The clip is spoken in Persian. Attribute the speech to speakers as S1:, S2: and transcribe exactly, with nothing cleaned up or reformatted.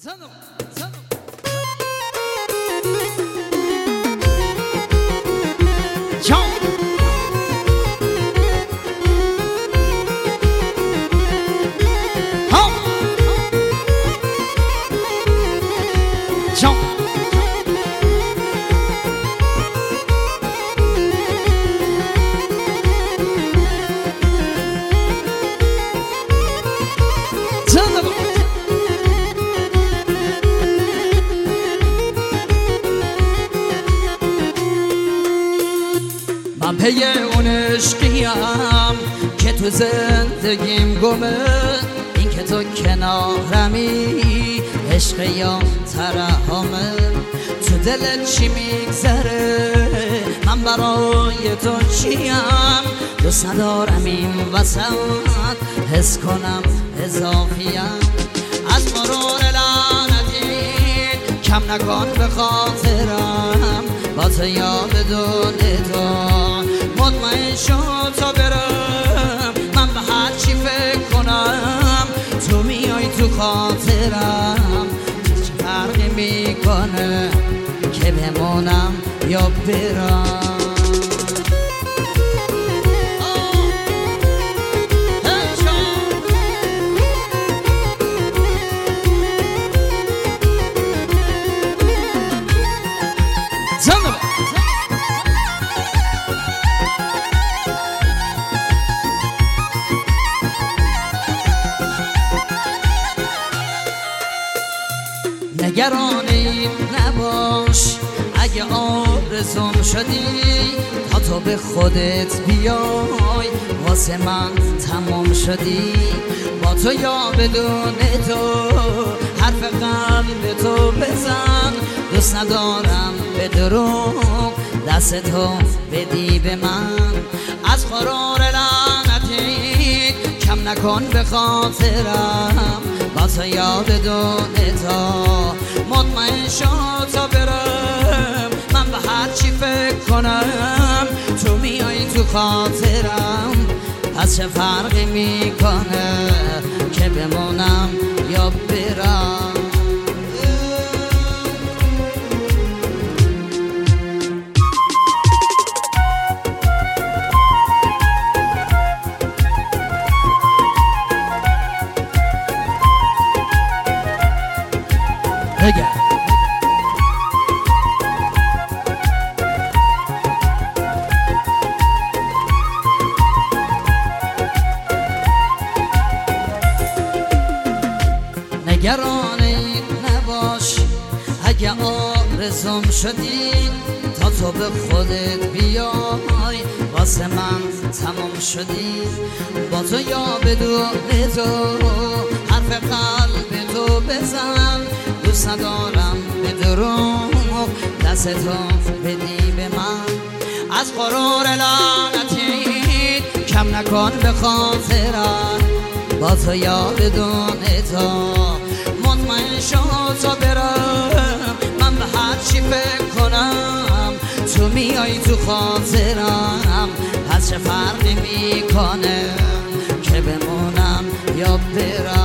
S1: من پی اون عشقیم که تو زندگیم گمه، این که تو کنارمی عشق یا ترحمه. تو دلت چی میگذره من برای تو چیم؟ دوست ندارم این وسط حس کنم اضافیم. از مرور لعنتی کم نکن به خاطرم، با تو یا بدون تو مطمئن شد تا برم. من به هر چی فکر کنم تو میای تو خاطرم. چه فرقی میکنه که بمونم یا برم؟ نگران این نباش اگه آرزوم شدی، تا تو به خودت بیای واسه من تمام شدی. با تو یا بدون تو حرف قلب تو بزن، دوست ندارم به دروغ دست تو بدی به من. از غرور لعنتی کم نکن به خاطرم، با تو یا بدون تو مطمئن شد تا برم. من به هر چی فکر کنم تو میای تو خاطرم. پس چه فرقی میکنه که بمونم یا برم؟ بگم نگران این نباش اگه آرزوم شدی، تا تو به خودت بیای واسه من تمام شدی. با تو یا بدون تو حرف قلب تو بزن، دوست ندارم به دروغ دست تو بدی به من. از غرور لعنتی کم نکن به خاطرم، با تو یا بدون تو مطمئن شد تا برم. من به هر چی فکر کنم تو میای تو خاطرم. پس چه فرقی میکنه که بمونم یا برم؟